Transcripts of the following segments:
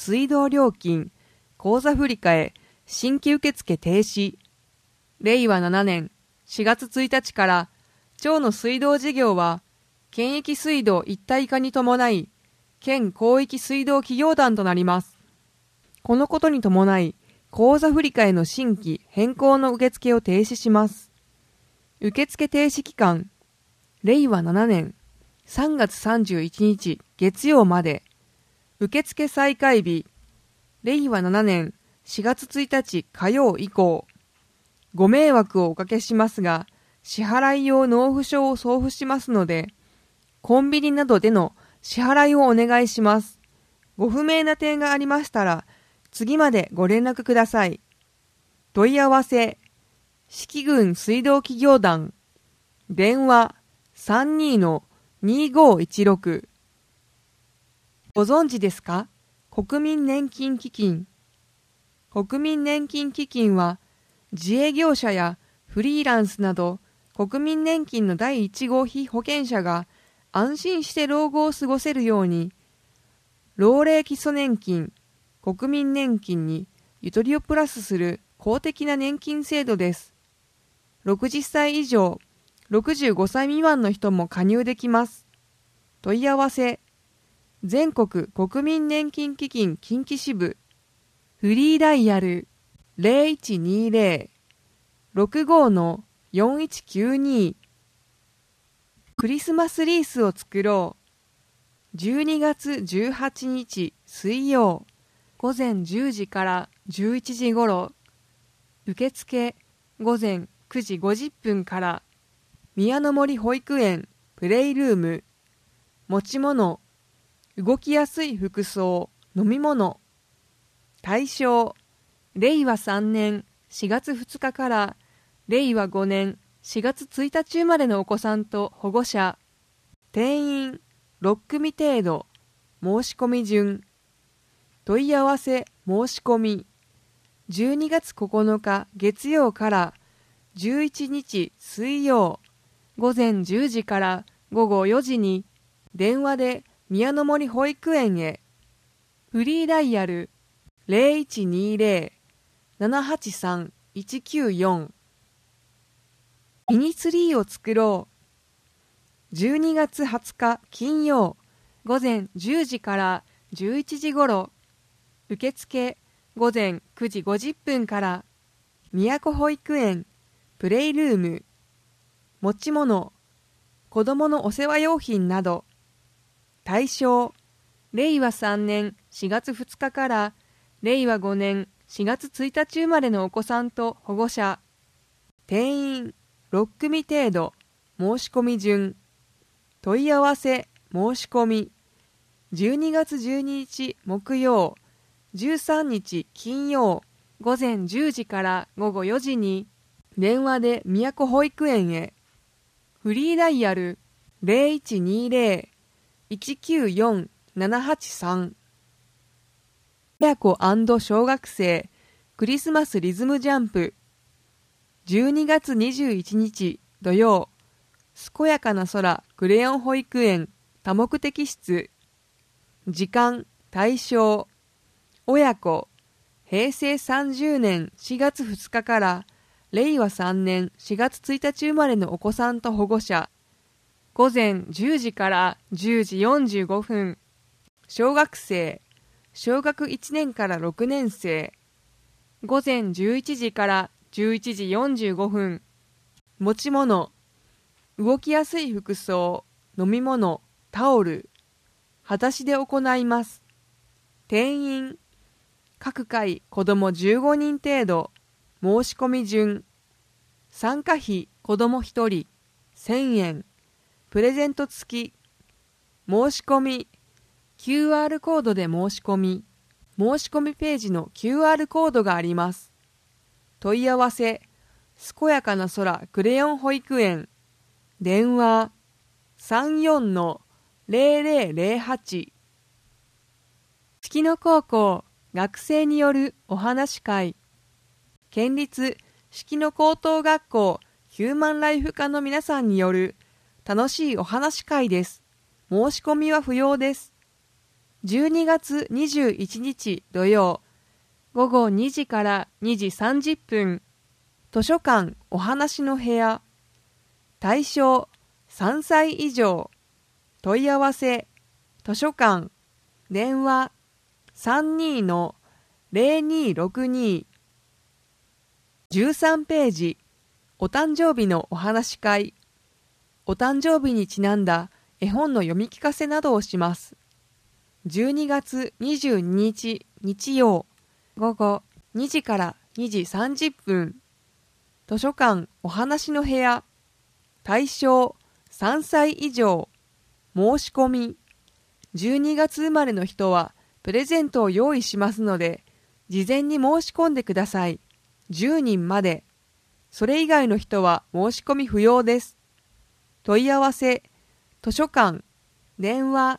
水道料金、口座振替、新規受付停止。令和7年4月1日から町の水道事業は県域水道一体化に伴い県広域水道企業団となります。このことに伴い口座振替の新規変更の受付を停止します。受付停止期間、令和7年3月31日月曜まで。受付再開日、令和7年4月1日火曜以降。ご迷惑をおかけしますが、支払い用納付書を送付しますので、コンビニなどでの支払いをお願いします。ご不明な点がありましたら、次までご連絡ください。問い合わせ、四季郡水道企業団、電話 32-2516。ご存知ですか？国民年金基金。国民年金基金は、自営業者やフリーランスなど国民年金の第1号被保険者が安心して老後を過ごせるように、老齢基礎年金、国民年金にゆとりをプラスする公的な年金制度です。60歳以上、65歳未満の人も加入できます。問い合わせ、全国国民年金基金近畿支部、フリーダイヤル0120-65-4192。クリスマスリースを作ろう。12月18日水曜午前10時から11時ごろ。受付午前9時50分から。宮の森保育園プレイルーム。持ち物、動きやすい服装、飲み物。対象、令和3年4月2日から令和5年4月1日生まれのお子さんと保護者。定員6組程度。申し込み順。問い合わせ申し込み。12月9日月曜から11日水曜午前10時から午後4時に電話で宮の森保育園へ。フリーダイヤル0120-783-194。ミニツリーを作ろう。12月20日金曜午前10時から11時ごろ。受付午前9時50分から。宮古保育園プレイルーム。持ち物、子どものお世話用品など。対象、令和3年4月2日から令和5年4月1日生まれのお子さんと保護者。定員6組程度。申し込み順。問い合わせ申し込み。12月12日木曜13日金曜午前10時から午後4時に電話で宮古保育園へ。フリーダイヤル0120-194-783。親子&小学生クリスマスリズムジャンプ。12月21日土曜。健やかな空クレヨン保育園多目的室。時間対象親子。平成30年4月2日から令和3年4月1日生まれのお子さんと保護者。午前10時から10時45分。小学生、小学1年から6年生。午前11時から11時45分。持ち物、動きやすい服装、飲み物、タオル。裸足で行います。定員、各回子ども15人程度。申し込み順。参加費子ども1人1000円。プレゼント付き。申し込み QR コードで申し込み。申し込みページの QR コードがあります。問い合わせ健やかな空クレヨン保育園。電話 34-0008。月野高校学生によるお話会。県立式野高等学校ヒューマンライフ科の皆さんによる楽しいお話会です。申し込みは不要です。 12月21日土曜午後2時から2時30分図書館お話の部屋対象3歳以上問い合わせ図書館電話 32-0262 13ページお誕生日のお話し会お誕生日にちなんだ絵本の読み聞かせなどをします。12月22日日曜午後2時から2時30分図書館お話の部屋対象3歳以上申し込み12月生まれの人はプレゼントを用意しますので事前に申し込んでください。10人までそれ以外の人は申し込み不要です。問い合わせ図書館電話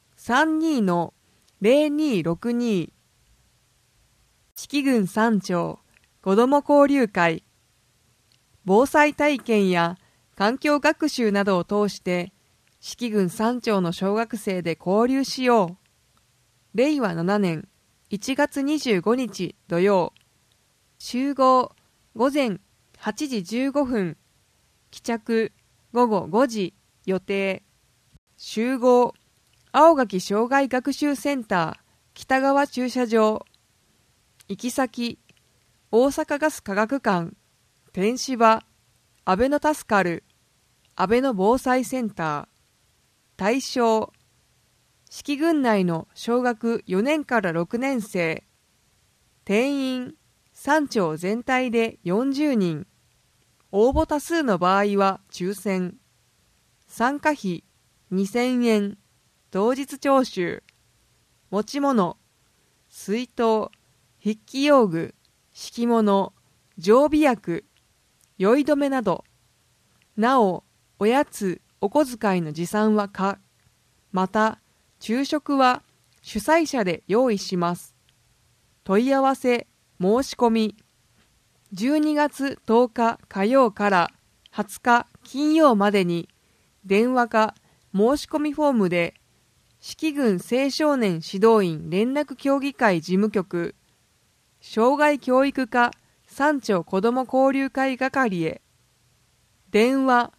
32-0262 四季郡三町子ども交流会防災体験や環境学習などを通して四季郡三町の小学生で交流しよう。令和7年1月25日土曜集合午前8時15分帰着午後5時予定集合青垣障害学習センター北側駐車場行き先大阪ガス科学館天芝安倍の助かる安倍の防災センター対象四季郡内の小学4年から6年生定員3町全体で40人応募多数の場合は抽選参加費2000円当日徴収持ち物水筒筆記用具敷物常備薬酔い止めなどなおおやつお小遣いの持参は可また昼食は主催者で用意します問い合わせ申し込み12月10日火曜から20日金曜までに電話か申し込みフォームで四季郡青少年指導員連絡協議会事務局障害教育課三町子ども交流会係へ電話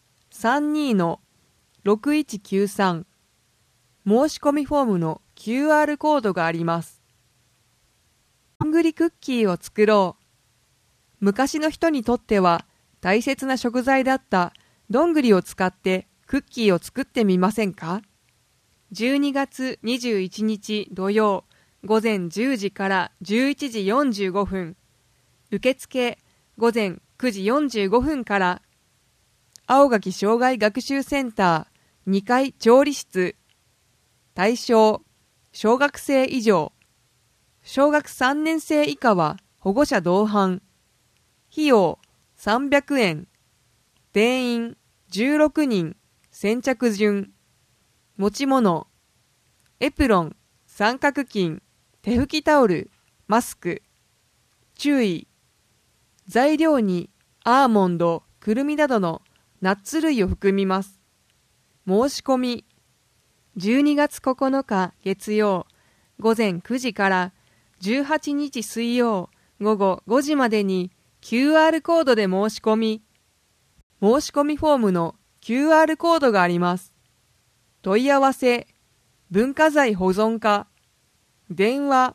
32-6193 申し込みフォームの QR コードがあります。どんぐりクッキーを作ろう。昔の人にとっては大切な食材だったどんぐりを使ってクッキーを作ってみませんか。12月21日土曜午前10時から11時45分受付午前9時45分から青垣障害学習センター2階調理室対象小学生以上小学3年生以下は保護者同伴費用300円定員16人先着順持ち物エプロン三角巾手拭きタオルマスク注意材料にアーモンドくるみなどのナッツ類を含みます申し込み12月9日月曜午前9時から18日水曜午後5時までに QR コードで申し込み申し込みフォームの QR コードがあります問い合わせ文化財保存課電話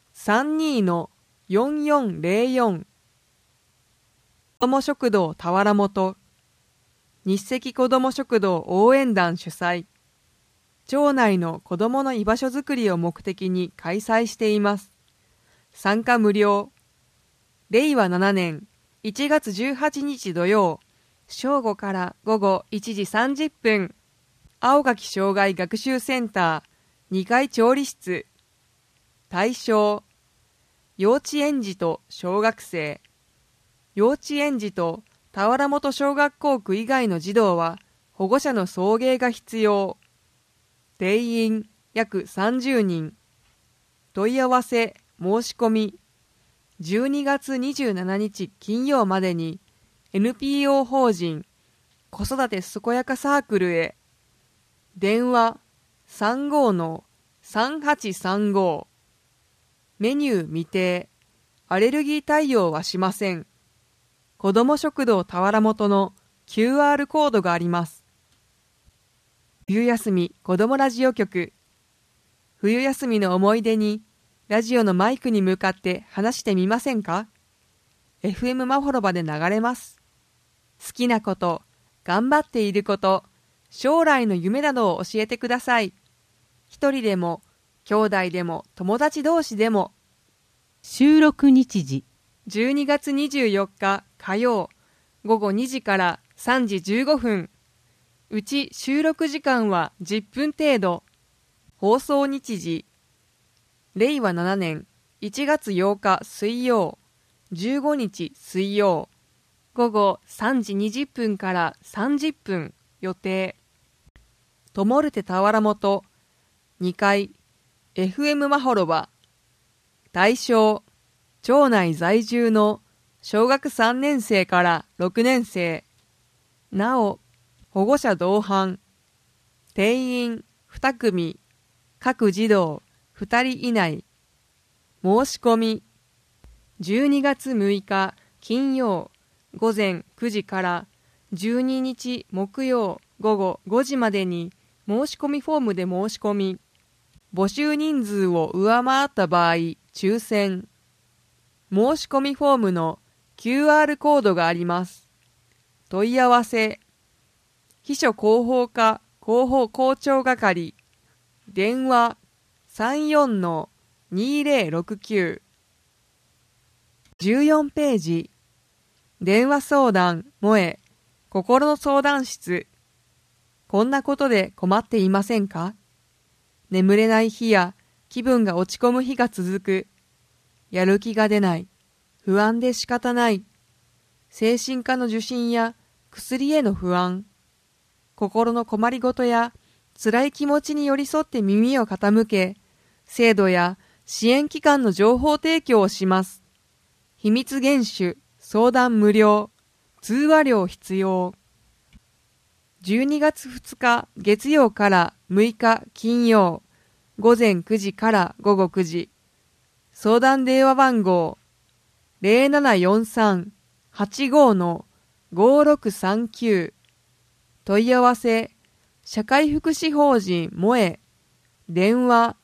32-4404 子ども食堂田原本日赤子ども食堂応援団主催町内の子どもの居場所づくりを目的に開催しています参加無料令和7年1月18日土曜正午から午後1時30分青垣障害学習センター2階調理室対象幼稚園児と小学生幼稚園児と田原本小学校区以外の児童は保護者の送迎が必要定員約30人問い合わせ申し込み12月27日金曜までに NPO 法人子育て健やかサークルへ電話 3835。メニュー未定。アレルギー対応はしません。子ども食堂田原本の QR コードがあります。冬休み子どもラジオ局。冬休みの思い出にラジオのマイクに向かって話してみませんか？ FM まほろばで流れます。好きなこと、頑張っていること、将来の夢などを教えてください。一人でも、兄弟でも、友達同士でも。 収録日時 12月24日火曜午後2時から3時15分。うち収録時間は10分程度。放送日時令和7年1月8日水曜15日水曜午後3時20分から30分予定。ともるて田原本2階 FM まほろば。対象町内在住の小学3年生から6年生。なお保護者同伴。定員2組。各児童2人以内。申し込み12月6日金曜午前9時から12日木曜午後5時までに申し込みフォームで申し込み、募集人数を上回った場合抽選。申し込みフォームの QR コードがあります。問い合わせ秘書広報課広報校長係電話 34-2069。 14ページ。電話相談萌え心の相談室。こんなことで困っていませんか？眠れない日や気分が落ち込む日が続く。やる気が出ない。不安で仕方ない。精神科の受診や薬への不安。心の困りごとや辛い気持ちに寄り添って耳を傾け、制度や支援機関の情報提供をします。秘密厳守、相談無料、通話料必要。12月2日月曜から6日金曜、午前9時から午後9時。相談電話番号 0743-85-5639。問い合わせ社会福祉法人萌え。電話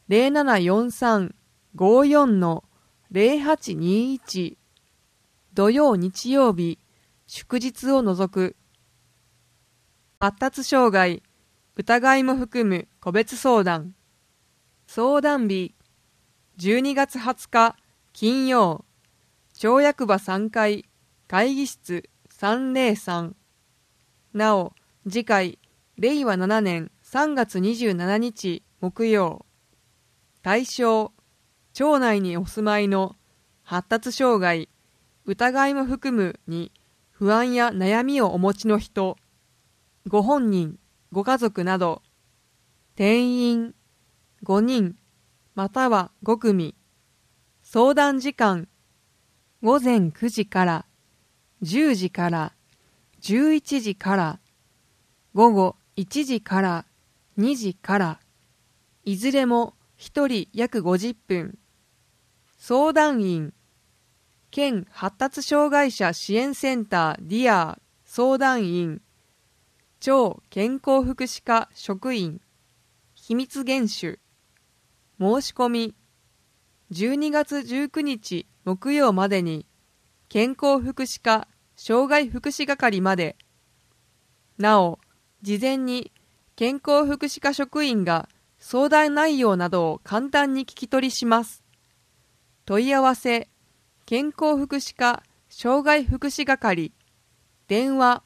0743-54-0821。土曜日曜日祝日を除く。発達障害疑いも含む個別相談。相談日12月20日金曜、町役場3階会議室303。なお次回令和7年3月27日木曜。対象町内にお住まいの発達障害疑いも含むに不安や悩みをお持ちの人、ご本人ご家族など。定員5人または5組。相談時間午前9時から10時から11時から午後1時から2時から。いずれも1人約50分。相談員県発達障害者支援センターディア相談員、町健康福祉課職員。秘密厳守。申し込み12月19日木曜までに健康福祉課障害福祉係まで。なお事前に健康福祉課職員が相談内容などを簡単に聞き取りします。問い合わせ健康福祉課障害福祉係電話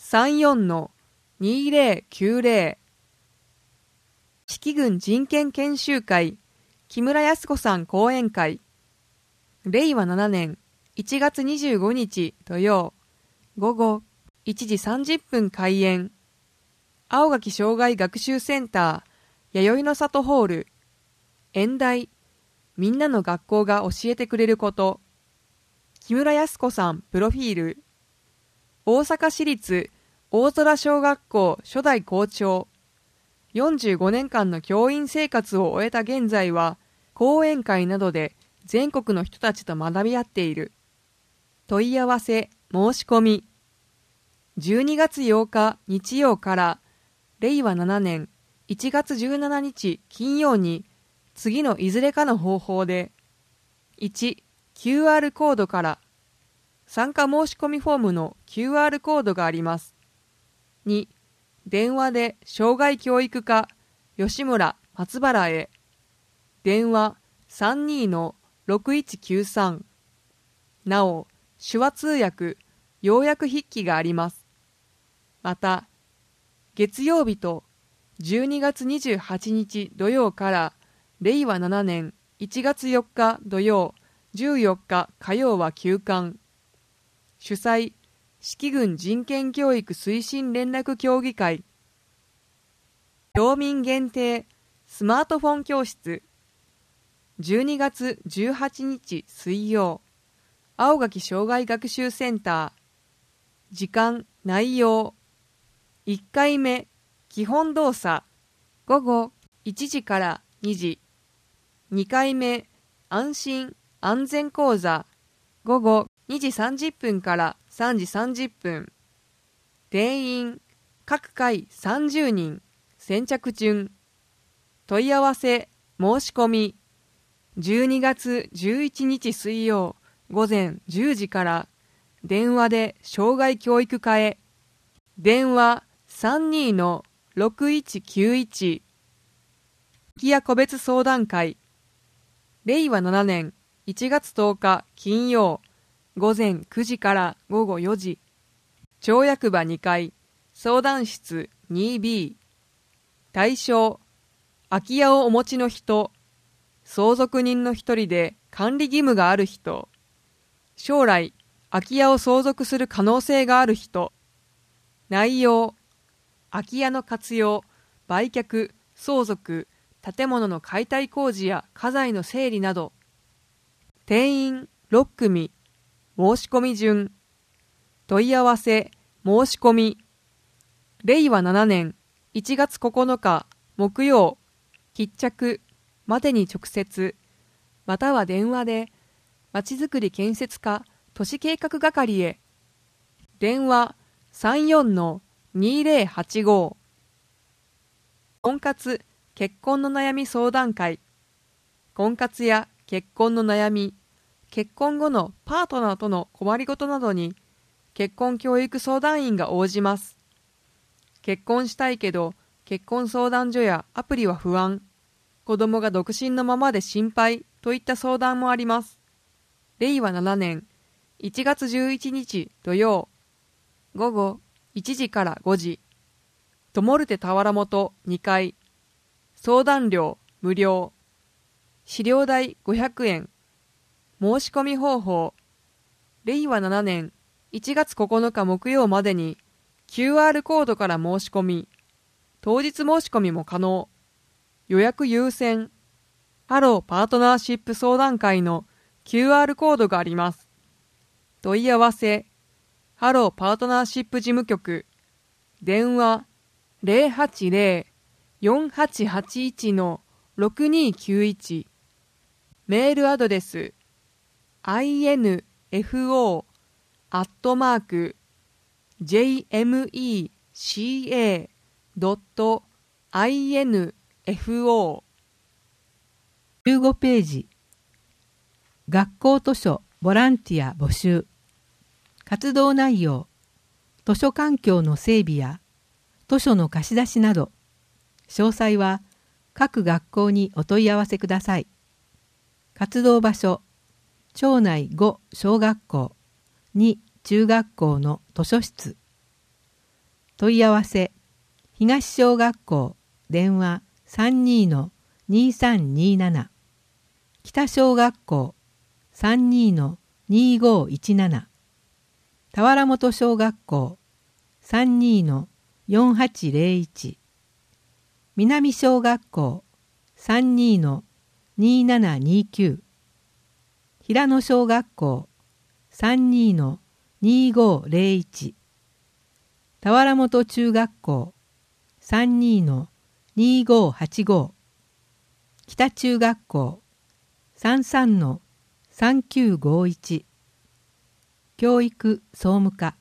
34-2090。 四季郡人権研修会木村康子さん講演会。令和7年1月25日土曜午後1時30分開演。青垣障害学習センター弥生の里ホール。演題みんなの学校が教えてくれること。木村康子さんプロフィール。大阪市立大空小学校初代校長。 45年間の教員生活を終えた現在は、講演会などで全国の人たちと学び合っている。問い合わせ、申し込み。12月8日日曜から令和7年1月17日金曜に次のいずれかの方法で、1、QR コードから参加申し込みフォームの QR コードがあります。2、電話で障害教育課吉村松原へ。電話 32-6193。なお、手話通訳、要約筆記があります。また、月曜日と12月28日土曜から令和7年1月4日土曜、14日火曜は休館。主催、四季郡人権教育推進連絡協議会。町民限定スマートフォン教室。12月18日水曜、青垣障害学習センター。時間、内容。1回目、基本動作。午後1時から2時。2回目、安心安全講座。午後2時30分から3時30分。定員、各回30人。先着順。問い合わせ、申し込み。12月11日水曜午前10時から電話で障害教育課へ。電話 32-6191。空き家個別相談会。令和7年1月10日金曜午前9時から午後4時。町役場2階相談室 2B。対象、空き家をお持ちの人、相続人の一人で管理義務がある人、将来空き家を相続する可能性がある人。内容、空き家の活用、売却、相続、建物の解体工事や家財の整理など。定員6組。申し込み順。問い合わせ、申し込み。令和7年1月9日木曜、必着までに直接、または電話で、まちづくり建設課都市計画係へ。電話 34-2085。婚活・結婚の悩み相談会。婚活や結婚の悩み、結婚後のパートナーとの困りごとなどに、結婚教育相談員が応じます。結婚したいけど、結婚相談所やアプリは不安、子供が独身のままで心配といった相談もあります。令和7年1月11日土曜、午後1時から5時。ともるて田原本2階。相談料無料。資料代500円。申し込み方法。令和7年1月9日木曜までに QR コードから申し込み、当日申し込みも可能。予約優先。ハローパートナーシップ相談会の QR コードがあります。問い合わせ。ハローパートナーシップ事務局。電話 080-4881-6291。メールアドレス info@jmeca.info。 15ページ。学校図書ボランティア募集。活動内容、図書環境の整備や図書の貸し出しなど。詳細は各学校にお問い合わせください。活動場所、町内5小学校、2中学校の図書室。問い合わせ、東小学校、電話 32-2327。北小学校、32-2517。田原本小学校、32-4801。南小学校、32-2729。平野小学校、32-2501。田原本中学校、32-25 2585北中学校 33-3951 教育総務課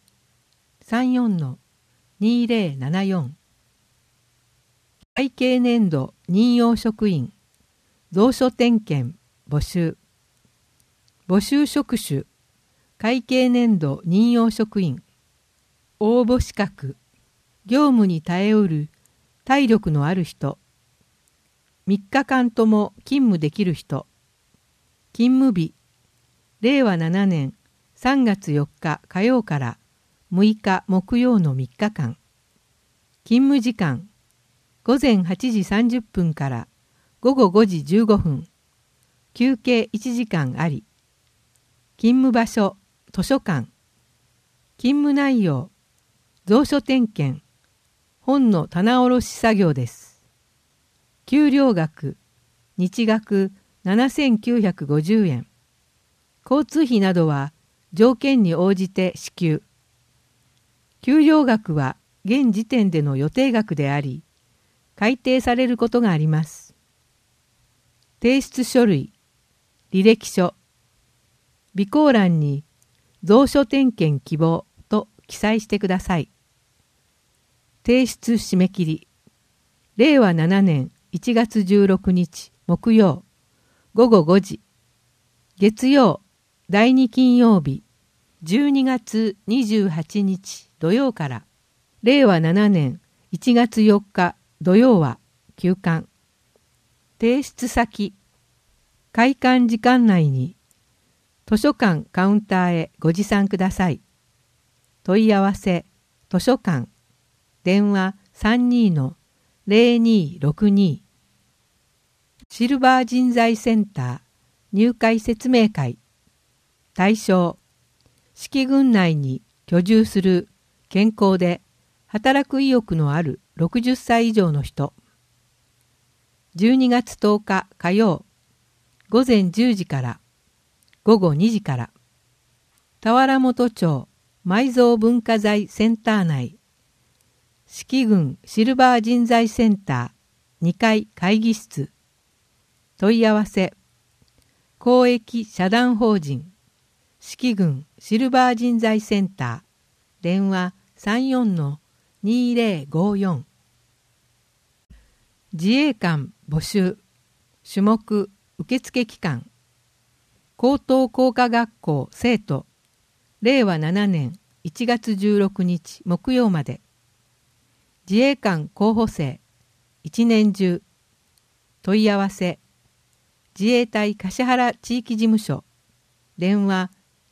34-2074 会計年度任用職員蔵書点検募集職種会計年度任用職員応募資格業務に耐えうる体力のある人3日間とも勤務できる人勤務日令和7年3月4日火曜から6日木曜の3日間勤務時間午前8時30分から午後5時15分休憩1時間あり勤務場所図書館勤務内容蔵書点検本の棚卸し作業です。給料額日額7950円交通費などは条件に応じて支給給料額は現時点での予定額であり改定されることがあります。提出書類履歴書備考欄に蔵書点検希望と記載してください。提出締め切り令和7年1月16日木曜午後5時月曜第2金曜日12月28日土曜から令和7年1月4日土曜は休館提出先開館時間内に図書館カウンターへご持参ください。問い合わせ図書館電話 32-0262 シルバー人材センター入会説明会対象式郡内に居住する健康で働く意欲のある60歳以上の人12月10日火曜午前10時から午後2時から田原本町埋蔵文化財センター内式郡シルバー人材センター2階会議室問い合わせ公益社団法人式郡シルバー人材センター電話 34-2054 自衛官募集種目受付期間高等工科学校生徒令和7年1月16日木曜まで自衛官候補生一年中問い合わせ自衛隊橿原地域事務所電話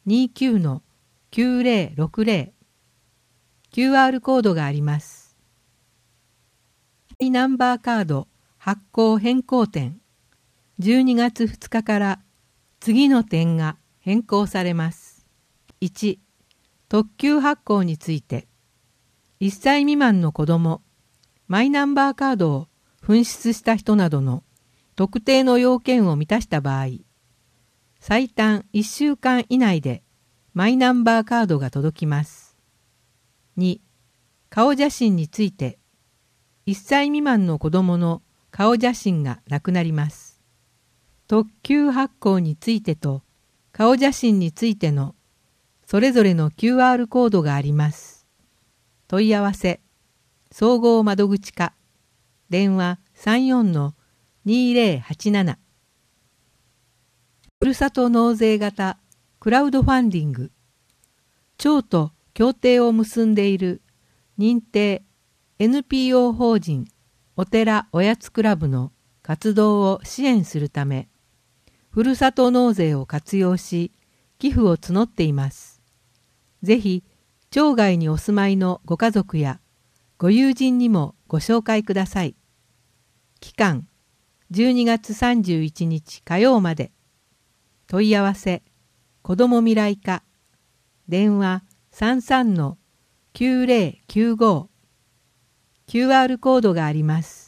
29-9060 QR コードがあります。マイナンバーカード発行変更点12月2日から次の点が変更されます。1. 特急発行について1歳未満の子どもマイナンバーカードを紛失した人などの特定の要件を満たした場合最短1週間以内でマイナンバーカードが届きます。2. 顔写真について1歳未満の子どもの顔写真がなくなります。特急発行についてと顔写真についてのそれぞれの QR コードがあります。問い合わせ総合窓口課電話 34-2087 ふるさと納税型クラウドファンディング町と協定を結んでいる認定 NPO 法人お寺おやつクラブの活動を支援するためふるさと納税を活用し寄付を募っています。ぜひ町外にお住まいのご家族やご友人にもご紹介ください。期間12月31日火曜まで。問い合わせ子ども未来課電話 33-9095 QR コードがあります。